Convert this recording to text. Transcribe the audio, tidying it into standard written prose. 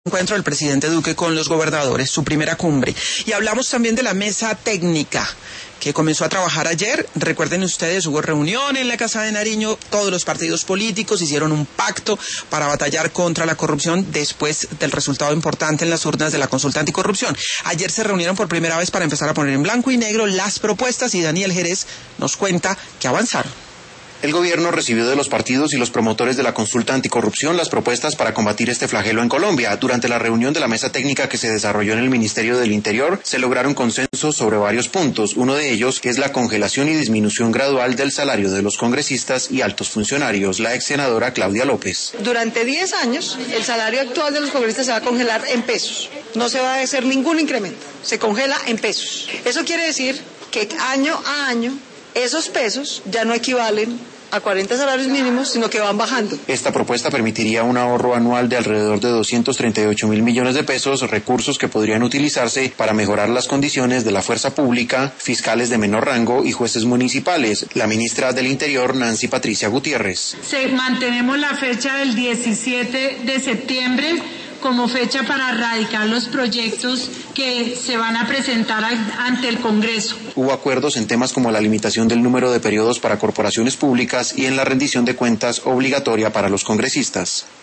encuentro del presidente Duque con los gobernadores, su primera cumbre. Y hablamos también de la mesa técnica que comenzó a trabajar ayer. Recuerden ustedes, hubo reunión en la Casa de Nariño, todos los partidos políticos hicieron un pacto para batallar contra la corrupción después del resultado importante en las urnas de la consulta anticorrupción. Ayer se reunieron por primera vez para empezar a poner en blanco y negro las propuestas y Daniel Jerez nos cuenta que avanzaron. El gobierno recibió de los partidos y los promotores de la consulta anticorrupción las propuestas para combatir este flagelo en Colombia. Durante la reunión de la mesa técnica que se desarrolló en el Ministerio del Interior, se lograron consensos sobre varios puntos. Uno de ellos es la congelación y disminución gradual del salario de los congresistas y altos funcionarios. La ex senadora Claudia López. Durante 10 años, el salario actual de los congresistas se va a congelar en pesos. No se va a hacer ningún incremento. Se congela en pesos. Eso quiere decir que año a año esos pesos ya no equivalen a 40 salarios mínimos, sino que van bajando. Esta propuesta permitiría un ahorro anual de alrededor de 238.000 millones de pesos, recursos que podrían utilizarse para mejorar las condiciones de la fuerza pública, fiscales de menor rango y jueces municipales. La ministra del Interior, Nancy Patricia Gutiérrez. Mantenemos la fecha del 17 de septiembre como fecha para radicar los proyectos que se van a presentar ante el Congreso. Hubo acuerdos en temas como la limitación del número de periodos para corporaciones públicas y en la rendición de cuentas obligatoria para los congresistas.